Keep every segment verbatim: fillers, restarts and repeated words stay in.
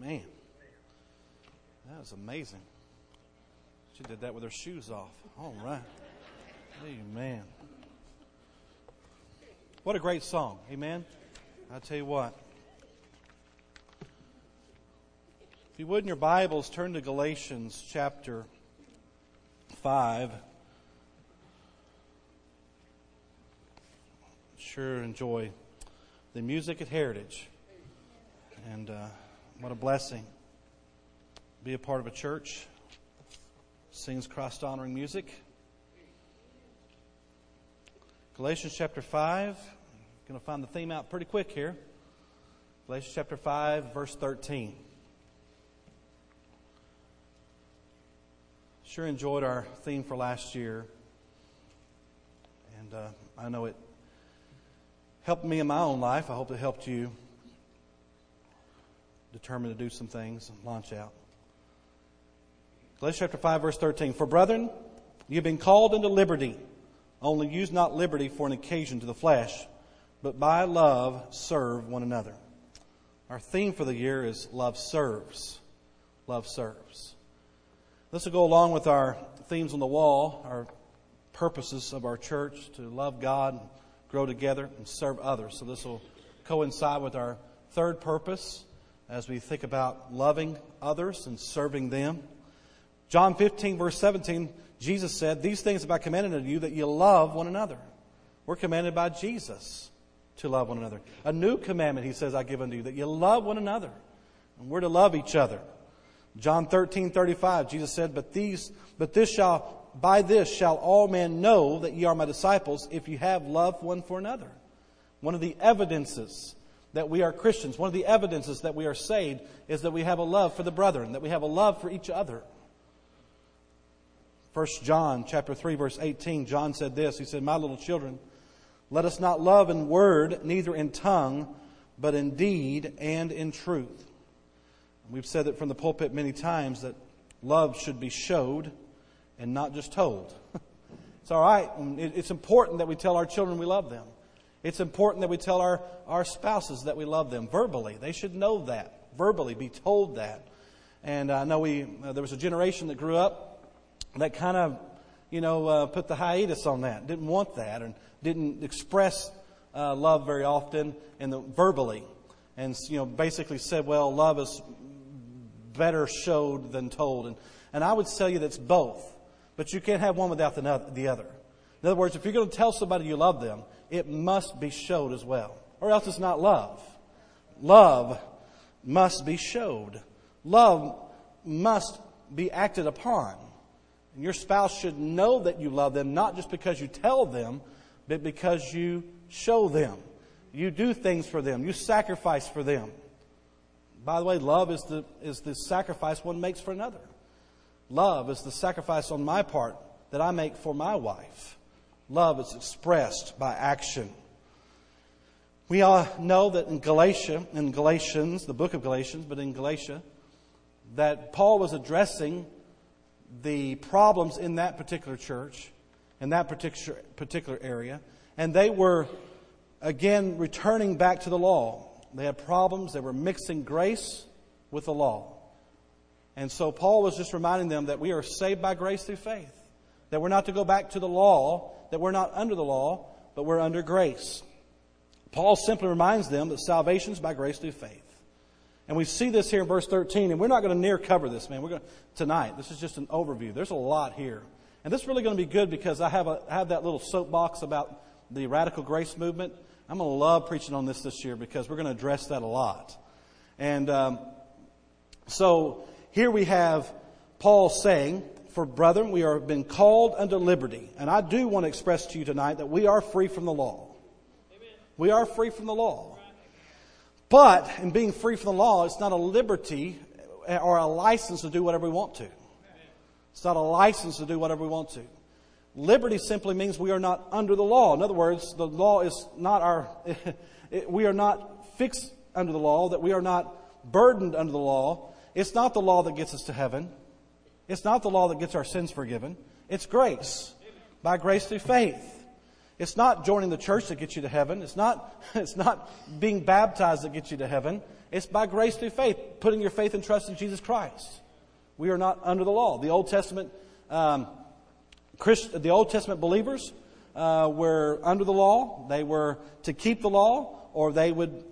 Man, that was amazing. She did that with her shoes off. All right. Amen. What a great song. Amen. I tell you what. If you would in your Bibles, turn to Galatians chapter five. Sure enjoy the music at Heritage. And uh, what a blessing. Be a part of a church. Sings Christ-honoring music. Galatians chapter five. Going to find the theme out pretty quick here. Galatians chapter five, verse thirteen. Sure enjoyed our theme for last year. And uh, I know it helped me in my own life. I hope it helped you determine to do some things and launch out. Galatians chapter five, verse thirteen. For brethren, you have been called into liberty. Only use not liberty for an occasion to the flesh, but by love serve one another. Our theme for the year is love serves. Love serves. This will go along with our themes on the wall, our purposes of our church to love God, grow together, and serve others. So this will coincide with our third purpose as we think about loving others and serving them. John fifteen, verse seventeen, Jesus said, these things have I commanded unto you, that you love one another. We're commanded by Jesus to love one another. A new commandment, he says, I give unto you, that you love one another. And we're to love each other. John thirteen, thirty-five, Jesus said, But these, but this shall, by this shall all men know that ye are my disciples, if you have love one for another. One of the evidences that we are Christians, one of the evidences that we are saved, is that we have a love for the brethren, that we have a love for each other. First John chapter three, verse eighteen, John said this. He said, My little children, let us not love in word, neither in tongue, but in deed and in truth. We've said that from the pulpit many times that love should be showed and not just told. It's all right. It's important that we tell our children we love them. It's important that we tell our, our spouses that we love them verbally. They should know that. Verbally, be told that. And I know we uh, there was a generation that grew up that kind of, you know, uh, put the hiatus on that. Didn't want that and didn't express uh, love very often and the, verbally. And, you know, basically said, well, love is better showed than told. And, and I would tell you that's both. But you can't have one without the, the other. In other words, if you're going to tell somebody you love them, it must be showed as well. Or else it's not love. Love must be showed. Love must be acted upon. And your spouse should know that you love them, not just because you tell them, but because you show them. You do things for them. You sacrifice for them. By the way, love is the is the sacrifice one makes for another. Love is the sacrifice on my part that I make for my wife. Love is expressed by action. We all know that in Galatia, in Galatians, the book of Galatians, but in Galatia, that Paul was addressing the problems in that particular church, in that particular particular area, and they were again returning back to the law. They had problems. They were mixing grace with the law. And so Paul was just reminding them that we are saved by grace through faith. That we're not to go back to the law, that we're not under the law, but we're under grace. Paul simply reminds them that salvation is by grace through faith. And we see this here in verse thirteen, and we're not going to near cover this, man. We're going to, tonight. This is just an overview. There's a lot here. And this is really going to be good because I have a I have that little soapbox about the radical grace movement. I'm going to love preaching on this this year because we're going to address that a lot. And um, so here we have Paul saying, for brethren, we are been called unto liberty. And I do want to express to you tonight that we are free from the law. Amen. We are free from the law. But in being free from the law, it's not a liberty or a license to do whatever we want to. It's not a license to do whatever we want to. Liberty simply means we are not under the law. In other words, the law is not our, we are not fixed under the law, that we are not burdened under the law. It's not the law that gets us to heaven. It's not the law that gets our sins forgiven. It's grace. By grace through faith. It's not joining the church that gets you to heaven. It's not, it's not being baptized that gets you to heaven. It's by grace through faith, putting your faith and trust in Jesus Christ. We are not under the law. The Old Testament, um, Christ, the Old Testament believers uh, were under the law. They were to keep the law, or they would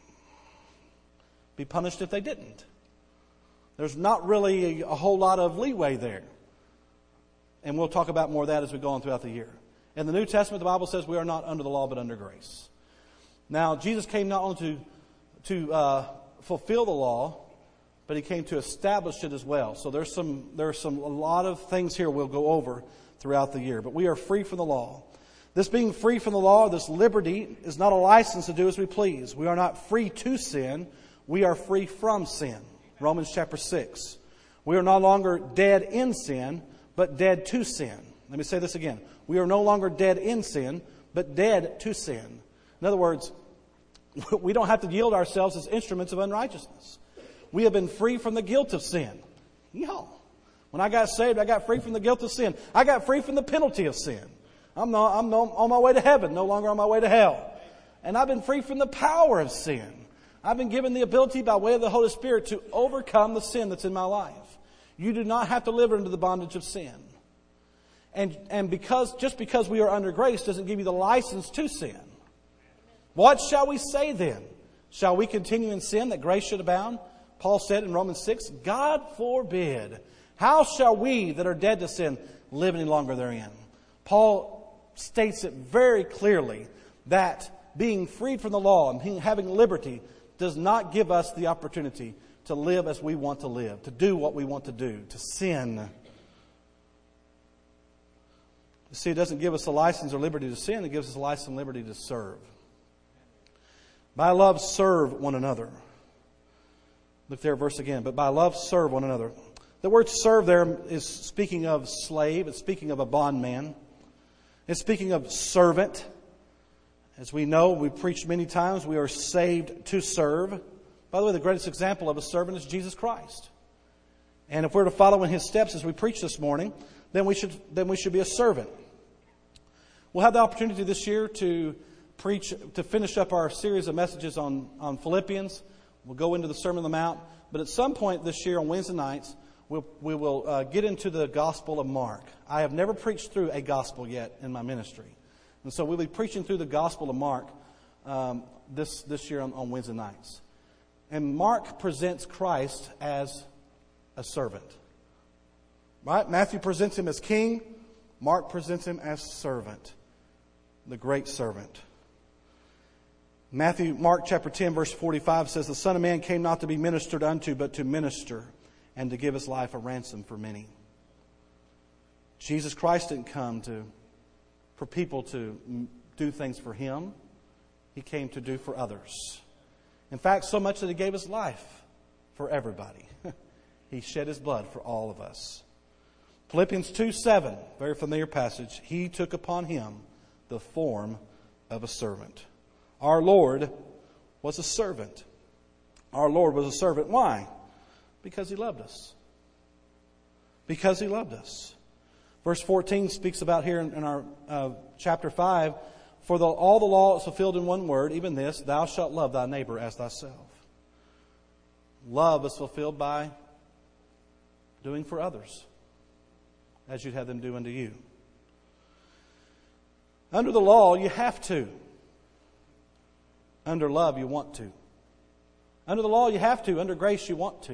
be punished if they didn't. There's not really a, a whole lot of leeway there. And we'll talk about more of that as we go on throughout the year. In the New Testament, the Bible says we are not under the law, but under grace. Now, Jesus came not only to, to uh, fulfill the law, but He came to establish it as well. So there's some, there's some, a lot of things here we'll go over throughout the year. But we are free from the law. This being free from the law, this liberty, is not a license to do as we please. We are not free to sin. We are free from sin. Romans chapter six. We are no longer dead in sin, but dead to sin. Let me say this again. We are no longer dead in sin, but dead to sin. In other words, we don't have to yield ourselves as instruments of unrighteousness. We have been free from the guilt of sin. Y'all. When I got saved, I got free from the guilt of sin. I got free from the penalty of sin. I'm, not, I'm not on my way to heaven, no longer on my way to hell. And I've been free from the power of sin. I've been given the ability by way of the Holy Spirit to overcome the sin that's in my life. You do not have to live under the bondage of sin. And, and because, just because we are under grace doesn't give you the license to sin. What shall we say then? Shall we continue in sin that grace should abound? Paul said in Romans six, God forbid. How shall we that are dead to sin live any longer therein? Paul states it very clearly that being freed from the law and having liberty does not give us the opportunity to live as we want to live, to do what we want to do, to sin. You see, it doesn't give us a license or liberty to sin. It gives us a license and liberty to serve. By love, serve one another. Look there, verse again. But by love, serve one another. The word serve there is speaking of slave. It's speaking of a bondman. It's speaking of servant. As we know, we've preached many times, we are saved to serve. By the way, the greatest example of a servant is Jesus Christ. And if we're to follow in His steps as we preach this morning, then we should, then we should be a servant. We'll have the opportunity this year to preach, to finish up our series of messages on, on Philippians. We'll go into the Sermon on the Mount. But at some point this year on Wednesday nights, we'll, we will uh, get into the Gospel of Mark. I have never preached through a gospel yet in my ministry. And so we'll be preaching through the Gospel of Mark um, this, this year on, on Wednesday nights. And Mark presents Christ as a servant. Right? Matthew presents Him as king. Mark presents Him as servant. The great servant. Matthew, Mark chapter ten, verse forty-five says, the Son of Man came not to be ministered unto, but to minister and to give His life a ransom for many. Jesus Christ didn't come to for people to do things for Him. He came to do for others. In fact, so much that He gave His life for everybody. He shed His blood for all of us. Philippians two seven, very familiar passage. He took upon Him the form of a servant. Our Lord was a servant. Our Lord was a servant. Why? Because He loved us. Because He loved us. Verse fourteen speaks about here in, in our uh, chapter five, for the, all the law is fulfilled in one word, even this, thou shalt love thy neighbor as thyself. Love is fulfilled by doing for others as you'd have them do unto you. Under the law, you have to. Under love, you want to. Under the law, you have to. Under grace, you want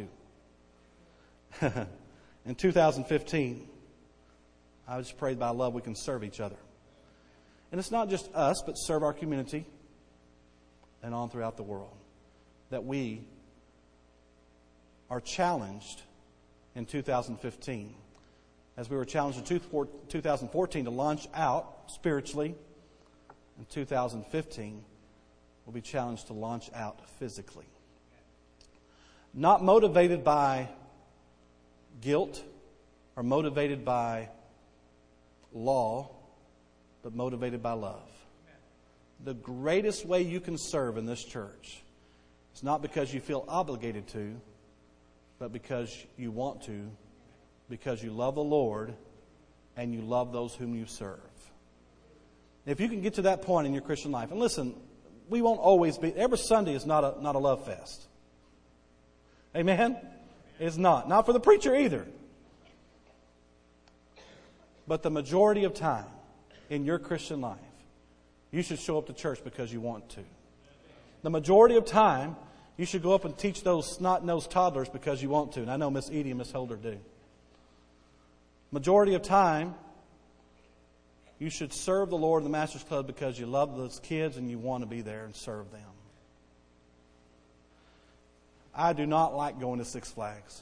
to. In two thousand fifteen, I just prayed by love we can serve each other. And it's not just us, but serve our community and on throughout the world. That we are challenged in two thousand fifteen. As we were challenged in two thousand fourteen to launch out spiritually, in two thousand fifteen, we'll be challenged to launch out physically. Not motivated by guilt or motivated by law, but motivated by love. The greatest way you can serve in this church is not because you feel obligated to, but because you want to, because you love the Lord and you love those whom you serve. If you can get to that point in your Christian life, and listen, we won't always be, every Sunday is not a, not a love fest. Amen? It's not. Not for the preacher either. But the majority of time in your Christian life, you should show up to church because you want to. The majority of time, you should go up and teach those snot-nosed toddlers because you want to. And I know Miss Edie and Miss Holder do. Majority of time, you should serve the Lord in the Master's Club because you love those kids and you want to be there and serve them. I do not like going to Six Flags.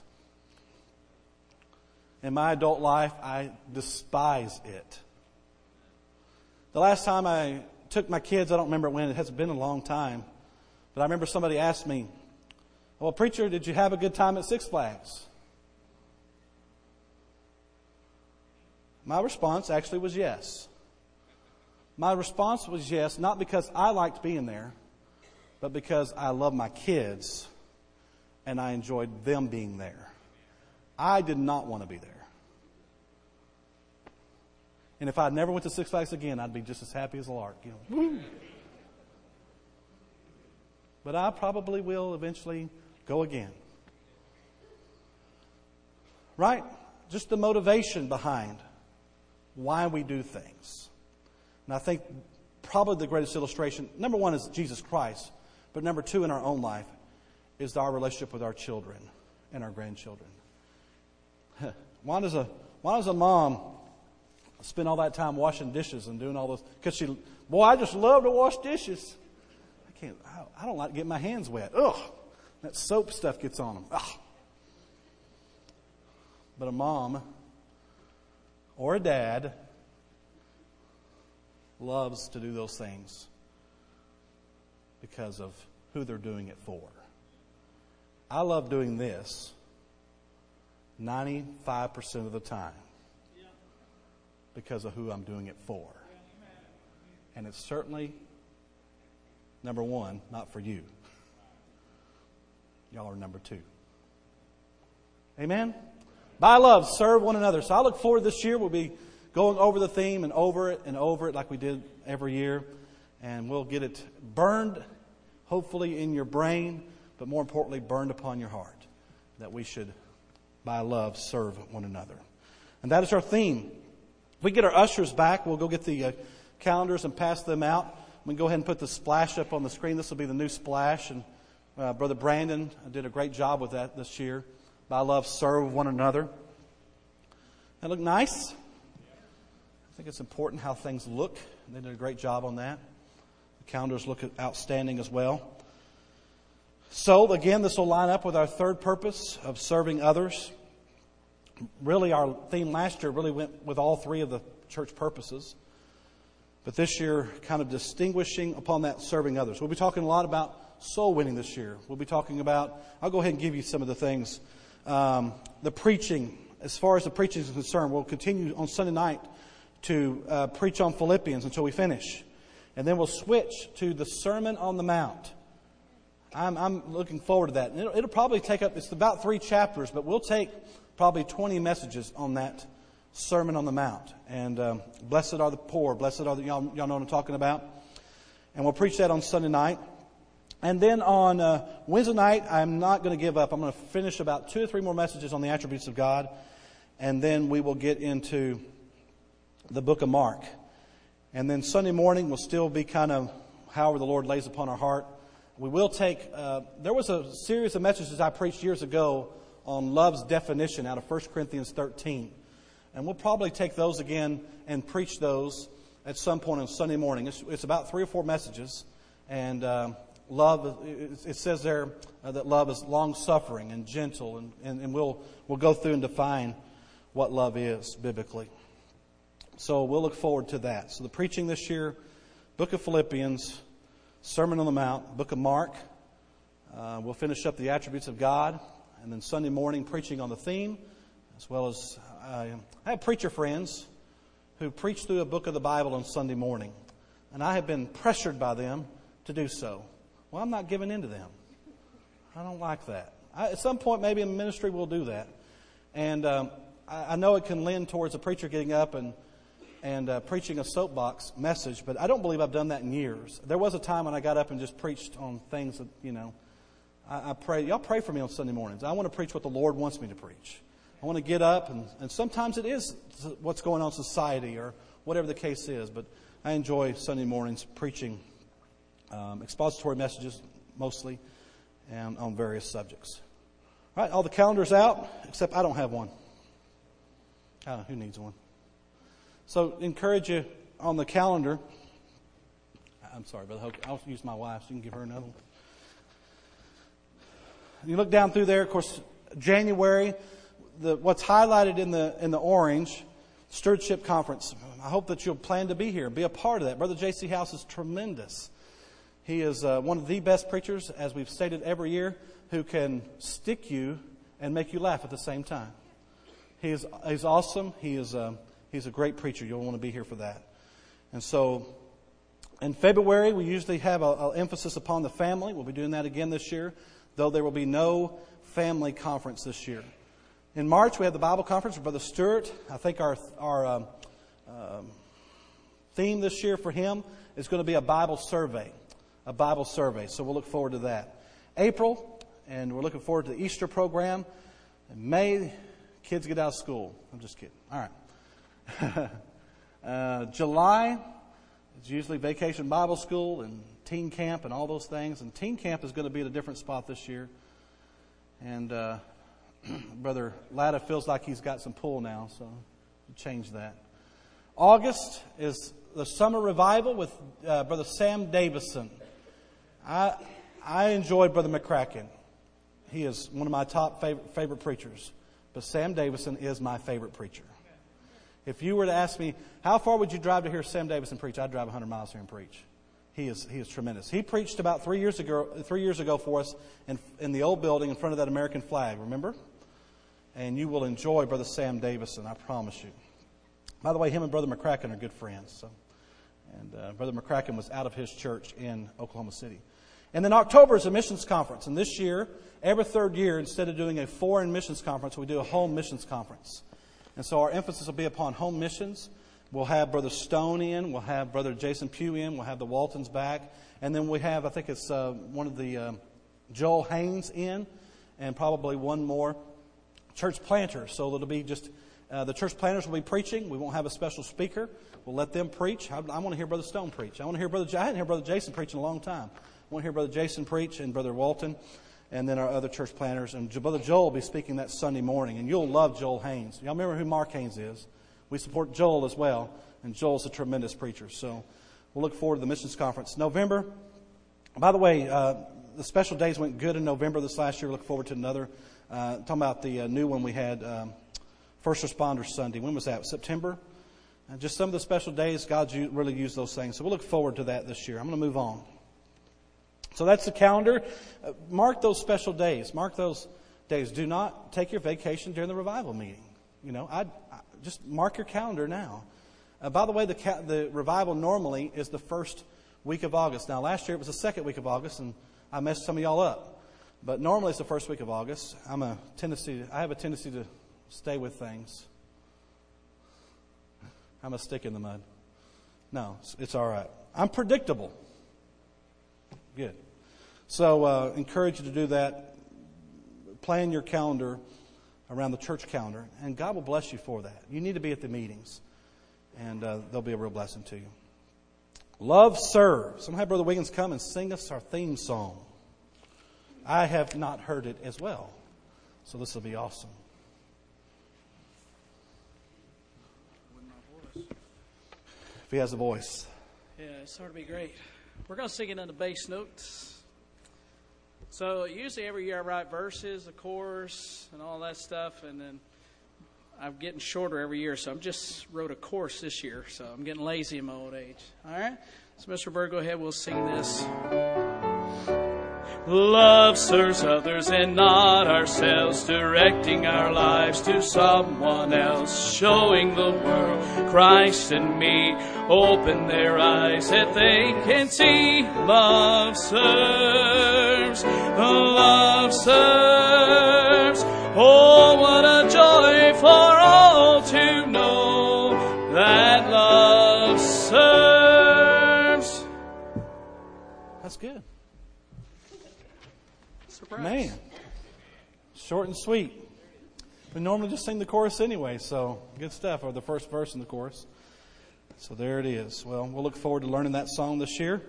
In my adult life, I despise it. The last time I took my kids, I don't remember when, it hasn't been a long time, but I remember somebody asked me, well, preacher, did you have a good time at Six Flags? My response actually was yes. My response was yes, not because I liked being there, but because I love my kids and I enjoyed them being there. I did not want to be there. And if I never went to Six Flags again, I'd be just as happy as a lark. You know, woo. But I probably will eventually go again. Right? Just the motivation behind why we do things. And I think probably the greatest illustration, number one is Jesus Christ, but number two in our own life is our relationship with our children and our grandchildren. Why does a why does a mom spend all that time washing dishes and doing all those? Because she, boy, I just love to wash dishes. I can't. I, I don't like to get my hands wet. Ugh, that soap stuff gets on them. Ugh. But a mom or a dad loves to do those things because of who they're doing it for. I love doing this ninety-five percent of the time because of who I'm doing it for. And it's certainly, number one, not for you. Y'all are number two. Amen? By love, serve one another. So I look forward this year. We'll be going over the theme and over it and over it like we did every year. And we'll get it burned, hopefully, in your brain, but more importantly, burned upon your heart. That we should, by love, serve one another. And that is our theme. If we get our ushers back, we'll go get the uh, calendars and pass them out. We can go ahead and put the splash up on the screen. This will be the new splash. And uh, Brother Brandon did a great job with that this year. By love, serve one another. That look nice? I think it's important how things look. They did a great job on that. The calendars look outstanding as well. So, again, this will line up with our third purpose of serving others. Really, our theme last year really went with all three of the church purposes. But this year, kind of distinguishing upon that, serving others. We'll be talking a lot about soul winning this year. We'll be talking about, I'll go ahead and give you some of the things. Um, the preaching, as far as the preaching is concerned, we'll continue on Sunday night to uh, preach on Philippians until we finish. And then we'll switch to the Sermon on the Mount. I'm, I'm looking forward to that. And it'll, it'll probably take up, it's about three chapters, but we'll take probably twenty messages on that Sermon on the Mount. And um, blessed are the poor, blessed are the, y'all, y'all know what I'm talking about. And we'll preach that on Sunday night. And then on uh, Wednesday night, I'm not going to give up. I'm going to finish about two or three more messages on the attributes of God. And then we will get into the book of Mark. And then Sunday morning will still be kind of however the Lord lays upon our heart. We will take, uh, there was a series of messages I preached years ago on love's definition out of First Corinthians thirteen. And we'll probably take those again and preach those at some point on Sunday morning. It's, it's about three or four messages. And uh, love, it, it says there uh, that love is long-suffering and gentle. And, and, and we'll, we'll go through and define what love is biblically. So we'll look forward to that. So the preaching this year, book of Philippians, Sermon on the Mount, book of Mark. Uh, we'll finish up the attributes of God. And then Sunday morning, preaching on the theme, as well as uh, I have preacher friends who preach through a book of the Bible on Sunday morning. And I have been pressured by them to do so. Well, I'm not giving in to them. I don't like that. I, at some point, maybe in ministry, we'll do that. And um, I, I know it can lend towards a preacher getting up and and uh, preaching a soapbox message, but I don't believe I've done that in years. There was a time when I got up and just preached on things that, you know, I, I pray, y'all pray for me on Sunday mornings. I want to preach what the Lord wants me to preach. I want to get up, and, and sometimes it is what's going on in society or whatever the case is, but I enjoy Sunday mornings preaching um, expository messages mostly and on various subjects. All right, all the calendars out, except I don't have one. Uh, who needs one? So encourage you on the calendar. I'm sorry, Brother Hoke. I'll use my wife so you can give her another one. You look down through there, of course, January, the, what's highlighted in the in the orange, Stewardship Conference. I hope that you'll plan to be here, be a part of that. Brother J C House is tremendous. He is uh, one of the best preachers, as we've stated every year, who can stick you and make you laugh at the same time. He is he's awesome. He is um, he's a great preacher. You'll want to be here for that. And so, in February, we usually have an emphasis upon the family. We'll be doing that again this year, though there will be no family conference this year. In March, we have the Bible conference with Brother Stewart. I think our our um, um, theme this year for him is going to be a Bible survey, a Bible survey. So we'll look forward to that. April, and we're looking forward to the Easter program. In May, kids get out of school. I'm just kidding. All right. uh, July, it's usually Vacation Bible School and Teen Camp and all those things. And Teen Camp is going to be at a different spot this year. And uh, Brother Latta feels like he's got some pull now, so we'll change that. August is the Summer Revival with uh, Brother Sam Davison. I I enjoy Brother McCracken. He is one of my top favorite, favorite preachers. But Sam Davison is my favorite preacher. If you were to ask me, how far would you drive to hear Sam Davison preach? I'd drive one hundred miles here and preach. He is he is tremendous. He preached about three years ago three years ago for us in, in the old building in front of that American flag, remember? And you will enjoy Brother Sam Davison, I promise you. By the way, him and Brother McCracken are good friends. So, and uh, Brother McCracken was out of his church in Oklahoma City. And then October is a missions conference. And this year, every third year, instead of doing a foreign missions conference, we do a home missions conference. And so our emphasis will be upon home missions. We'll have Brother Stone in. We'll have Brother Jason Pugh in. We'll have the Waltons back. And then we have, I think it's uh, one of the uh, Joel Haynes in. And probably one more church planter. So it'll be just, uh, the church planters will be preaching. We won't have a special speaker. We'll let them preach. I, I want to hear Brother Stone preach. I want to hear Brother, I hadn't heard Brother Jason preach in a long time. I want to hear Brother Jason preach and Brother Walton. And then our other church planters. And Brother Joel will be speaking that Sunday morning. And you'll love Joel Haynes. Y'all remember who Mark Haynes is? We support Joel as well. And Joel's a tremendous preacher. So we'll look forward to the missions conference. November. By the way, uh, the special days went good in November this last year. We look forward to another. Uh, talking about the uh, new one we had, um, First Responders Sunday. When was that? September? And just some of the special days, God really used those things. So we'll look forward to that this year. I'm going to move on. So that's the calendar. Uh, mark those special days. Mark those days. Do not take your vacation during the revival meeting. You know, I just mark your calendar now. Uh, by the way, the ca- the revival normally is the first week of August. Now, last year it was the second week of August, and I messed some of y'all up. But normally it's the first week of August. I'm a tendency. I have a tendency to stay with things. I'm a stick in the mud. No, it's, it's all right. I'm predictable. Good. So, uh, encourage you to do that. Plan your calendar around the church calendar, and God will bless you for that. You need to be at the meetings, and uh, they'll be a real blessing to you. Love, serve. Somehow Brother Wiggins come and sing us our theme song. I have not heard it as well, so this will be awesome. If he has a voice. Yeah, it's going to be great. We're going to sing it on the bass notes. So usually every year I write verses, the chorus, and all that stuff, and then I'm getting shorter every year, so I just wrote a chorus this year, so I'm getting lazy in my old age. All right? So Mister Bird, go ahead, we'll sing this. Love serves others and not ourselves, directing our lives to someone else, showing the world Christ and me. Open their eyes that they can see. Love serves, love serves. Oh, what a joy for all to know that love serves. That's good. Surprise. Man, short and sweet. We normally just sing the chorus anyway, so good stuff, or the first verse in the chorus. So there it is. Well, we'll look forward to learning that song this year,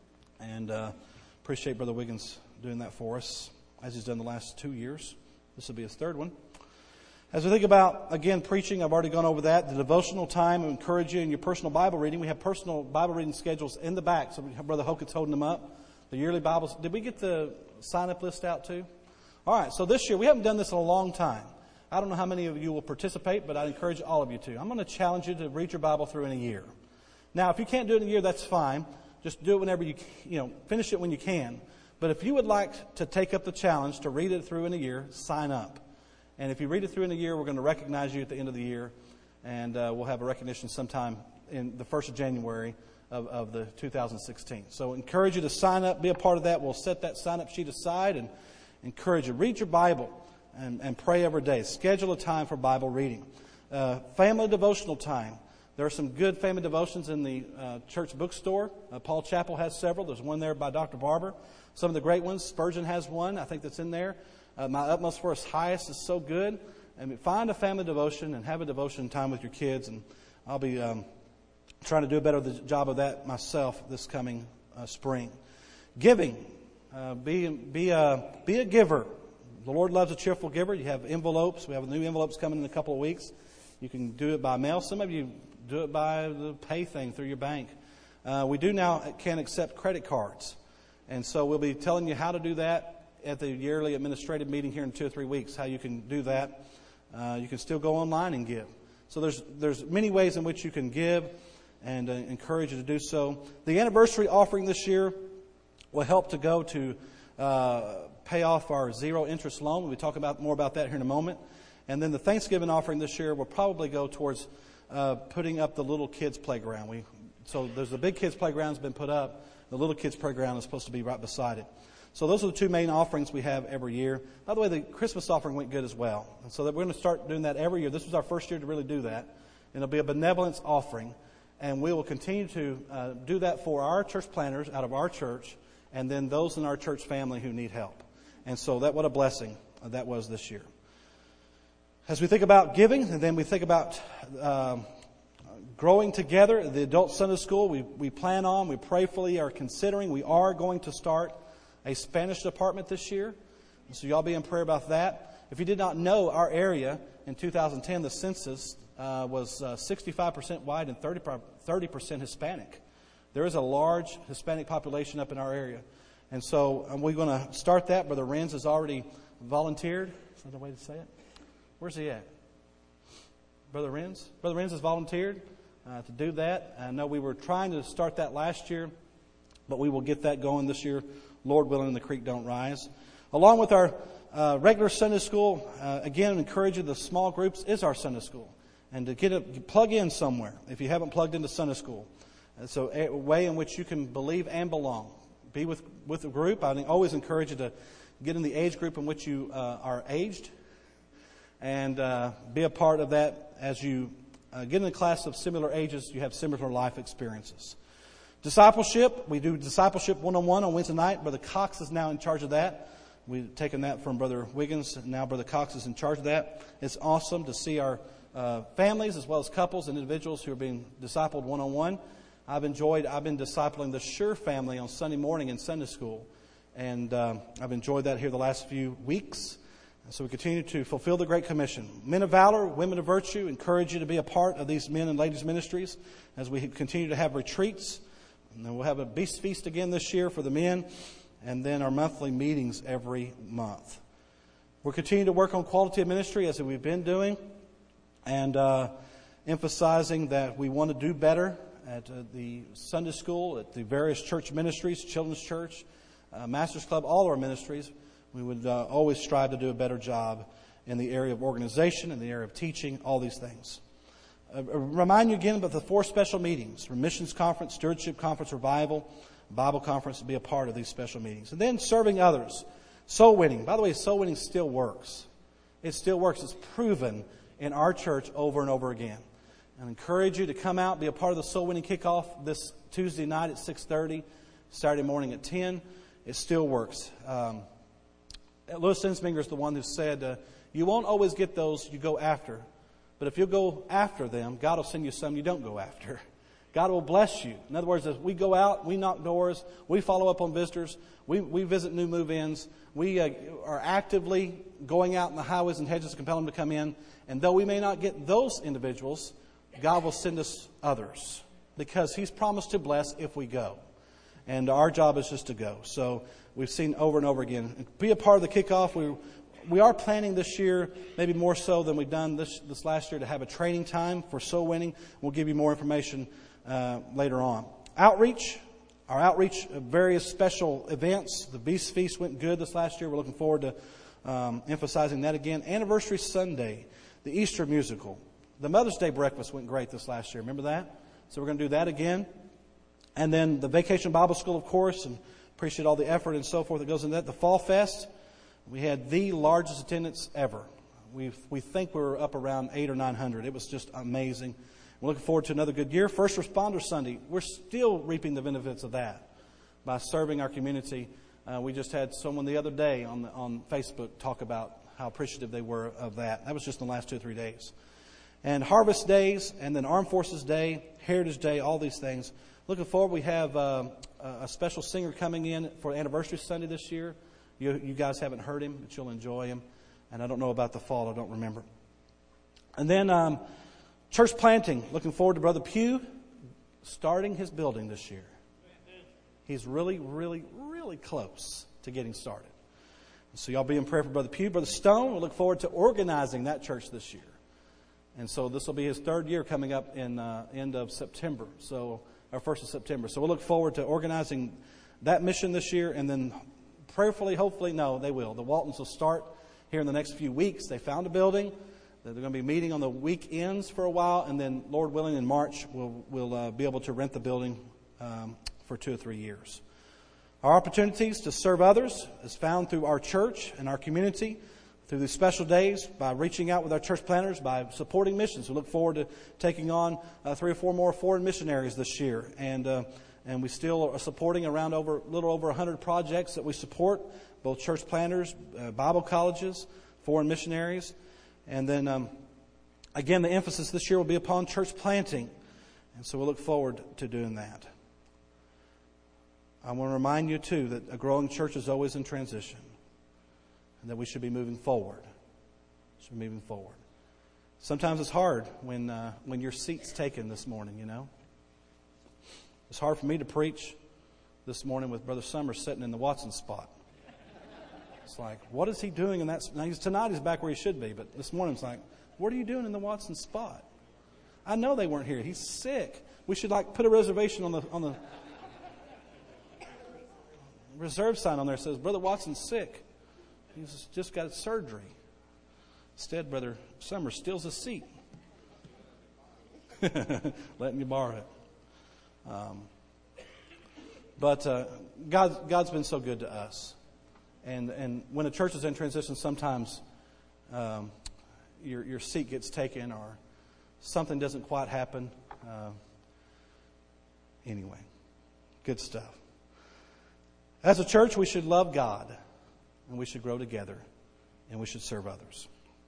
and uh, appreciate Brother Wiggins doing that for us, as he's done the last two years. This will be his third one. As we think about, again, preaching, I've already gone over that. The devotional time, I encourage you in your personal Bible reading. We have personal Bible reading schedules in the back, so Brother Hokett's holding them up. The yearly Bibles. Did we get the sign-up list out too? All right, so this year, we haven't done this in a long time. I don't know how many of you will participate, but I encourage all of you to. I'm going to challenge you to read your Bible through in a year. Now, if you can't do it in a year, that's fine. Just do it whenever you, you know, finish it when you can. But if you would like to take up the challenge to read it through in a year, sign up. And if you read it through in a year, we're going to recognize you at the end of the year. And uh, we'll have a recognition sometime in the first of January of, of the two thousand sixteen. So encourage you to sign up, be a part of that. We'll set that sign-up sheet aside and encourage you. Read your Bible. And, and pray every day. Schedule a time for Bible reading. Uh, family devotional time. There are some good family devotions in the uh, church bookstore. Uh, Paul Chappell has several. There's one there by Doctor Barber. Some of the great ones. Spurgeon has one, I think, that's in there. Uh, My Utmost for His Highest is so good. I mean, find a family devotion and have a devotion time with your kids. And I'll be um, trying to do a better job of that myself this coming uh, spring. Giving. Uh, be, be, a, be a giver. The Lord loves a cheerful giver. You have envelopes. We have new envelopes coming in a couple of weeks. You can do it by mail. Some of you do it by the pay thing through your bank. Uh, we do now can accept credit cards. And so we'll be telling you how to do that at the yearly administrative meeting here in two or three weeks, how you can do that. Uh, you can still go online and give. So there's there's many ways in which you can give, and uh, encourage you to do so. The anniversary offering this year will help to go to Uh, pay off our zero interest loan. We'll talk about more about that here in a moment. And then the Thanksgiving offering this year will probably go towards uh, putting up the little kids playground. We so there's the big kids playground's been put up. The little kids playground is supposed to be right beside it. So those are the two main offerings we have every year. By the way, the Christmas offering went good as well. And so that we're going to start doing that every year. This was our first year to really do that. And it'll be a benevolence offering. And we will continue to uh, do that for our church planners out of our church, and then those in our church family who need help. And so that what a blessing that was this year. As we think about giving, and then we think about uh, growing together, the adult Sunday school, we, we plan on, we prayerfully are considering, we are going to start a Spanish department this year. So y'all be in prayer about that. If you did not know, our area in two thousand ten, the census uh, was uh, sixty-five percent white and thirty percent Hispanic. There is a large Hispanic population up in our area. And so um, we're going to start that. Brother Renz has already volunteered. Is that the way to say it? Where's he at? Brother Renz? Brother Renz has volunteered uh, to do that. I know we were trying to start that last year, but we will get that going this year. Lord willing, the creek don't rise. Along with our uh, regular Sunday school, uh, again, encourage you, the small groups is our Sunday school. And to get a plug in somewhere if you haven't plugged into Sunday school. So a way in which you can believe and belong. Be with, with a group. I always encourage you to get in the age group in which you uh, are aged. And uh, be a part of that as you uh, get in a class of similar ages. You have similar life experiences. Discipleship. We do discipleship one-on-one on Wednesday night. Brother Cox is now in charge of that. We've taken that from Brother Wiggins. And now Brother Cox is in charge of that. It's awesome to see our uh, families as well as couples and individuals who are being discipled one-on-one. I've enjoyed, I've been discipling the Sure family on Sunday morning in Sunday school. And uh, I've enjoyed that here the last few weeks. And so we continue to fulfill the Great Commission. Men of valor, women of virtue, encourage you to be a part of these men and ladies ministries as we continue to have retreats. And then we'll have a beast feast again this year for the men. And then our monthly meetings every month. We're continuing to work on quality of ministry as we've been doing. And uh, emphasizing that we want to do better at uh, the Sunday school, at the various church ministries, Children's Church, uh, Master's Club, all our ministries. We would uh, always strive to do a better job in the area of organization, in the area of teaching, all these things. Uh, remind you again about the four special meetings: Missions Conference, Stewardship Conference, Revival, Bible Conference, to be a part of these special meetings. And then serving others. Soul winning. By the way, soul winning still works. It still works. It's proven in our church over and over again. I encourage you to come out, be a part of the soul winning kickoff this Tuesday night at six thirty, Saturday morning at ten. It still works. Um, Louis Ensminger is the one who said, uh, you won't always get those you go after, but if you go after them, God will send you some you don't go after. God will bless you. In other words, as we go out, we knock doors, we follow up on visitors, we, we visit new move-ins, we uh, are actively going out in the highways and hedges to compel them to come in. And though we may not get those individuals, God will send us others because He's promised to bless if we go. And our job is just to go. So we've seen over and over again. Be a part of the kickoff. We we are planning this year, maybe more so than we've done this this last year, to have a training time for soul winning. We'll give you more information uh, later on. Outreach. Our outreach, uh, various special events. The Beast Feast went good this last year. We're looking forward to um, emphasizing that again. Anniversary Sunday. The Easter musical. The Mother's Day breakfast went great this last year. Remember that? So we're going to do that again. And then the Vacation Bible School, of course, and appreciate all the effort and so forth that goes into that. The Fall Fest, we had the largest attendance ever. We we think we were up around eight or nine hundred. It was just amazing. We're looking forward to another good year. First Responder Sunday, we're still reaping the benefits of that by serving our community. Uh, we just had someone the other day on the, on Facebook talk about how appreciative they were of that. That was just in the last two or three days. And Harvest Days, and then Armed Forces Day, Heritage Day, all these things. Looking forward, we have uh, a special singer coming in for Anniversary Sunday this year. You, you guys haven't heard him, but you'll enjoy him. And I don't know about the fall, I don't remember. And then um, church planting. Looking forward to Brother Pugh starting his building this year. He's really, really, really close to getting started. So y'all be in prayer for Brother Pugh. Brother Stone, we look forward to organizing that church this year. And so this will be his third year coming up in uh, end of September. So or first of September. So we'll look forward to organizing that mission this year, and then prayerfully, hopefully, no, they will. The Waltons will start here in the next few weeks. They found a building. They're going to be meeting on the weekends for a while, and then, Lord willing, in March, we'll, we'll uh, be able to rent the building um, for two or three years. Our opportunities to serve others is found through our church and our community, through these special days, by reaching out with our church planners, by supporting missions. We look forward to taking on uh, three or four more foreign missionaries this year. And uh, and we still are supporting around over a little over one hundred projects that we support, both church planners, uh, Bible colleges, foreign missionaries. And then, um, again, the emphasis this year will be upon church planting. And so we look forward to doing that. I want to remind you, too, that a growing church is always in transition. And that we should be moving forward. Should be moving forward. Sometimes it's hard when uh, when your seat's taken this morning, you know. It's hard for me to preach this morning with Brother Summers sitting in the Watson spot. It's like, what is he doing in that? Now, he's, tonight he's back where he should be, but this morning it's like, what are you doing in the Watson spot? I know they weren't here. He's sick. We should like put a reservation on the on the reserve sign on there that says, Brother Watson's sick. He's just got surgery. Instead, Brother Summers steals his seat. Letting you borrow it. Um, but uh, God, God's been so good to us. And and when a church is in transition, sometimes um, your your seat gets taken or something doesn't quite happen. Uh, anyway, good stuff. As a church, we should love God. And we should grow together, and we should serve others.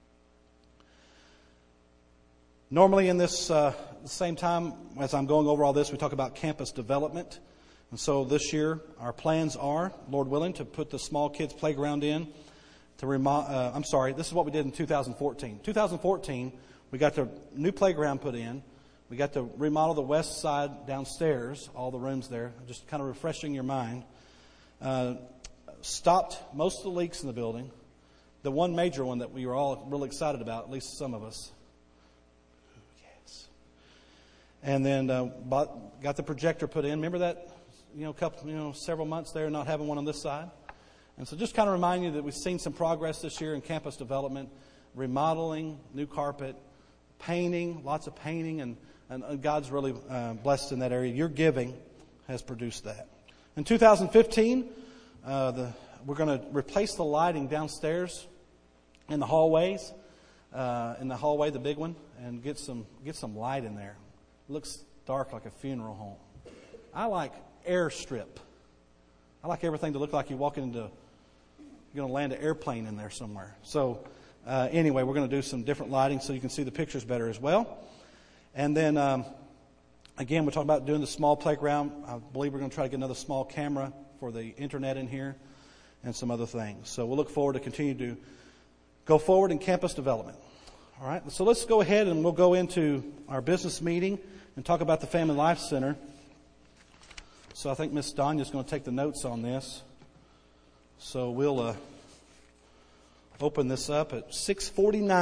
Normally in this uh, same time, as I'm going over all this, we talk about campus development. And so this year, our plans are, Lord willing, to put the small kids playground in. To remo- uh, I'm sorry, this is what we did in two thousand fourteen. two thousand fourteen, we got the new playground put in. We got to remodel the west side downstairs, all the rooms there, just kind of refreshing your mind. Uh, stopped most of the leaks in the building. The one major one that we were all really excited about, at least some of us. Yes. And then uh, bought, got the projector put in. Remember that, you know, couple, you know, several months there not having one on this side? And so just kind of remind you that we've seen some progress this year in campus development, remodeling, new carpet, painting, lots of painting, and, and God's really uh, blessed in that area. Your giving has produced that. In two thousand fifteen, Uh, the, we're going to replace the lighting downstairs in the hallways, uh, in the hallway, the big one, and get some get some light in there. It looks dark like a funeral home. I like airstrip. I like everything to look like you're walking into you're going to land an airplane in there somewhere. So uh, anyway, we're going to do some different lighting so you can see the pictures better as well. And then, um, again, we're talking about doing the small playground. I believe we're going to try to get another small camera for the internet in here and some other things. So we'll look forward to continue to go forward in campus development. All right, so let's go ahead and we'll go into our business meeting and talk about the Family Life Center. So I think Miss Donya's going to take the notes on this. So we'll uh, open this up at six forty-nine.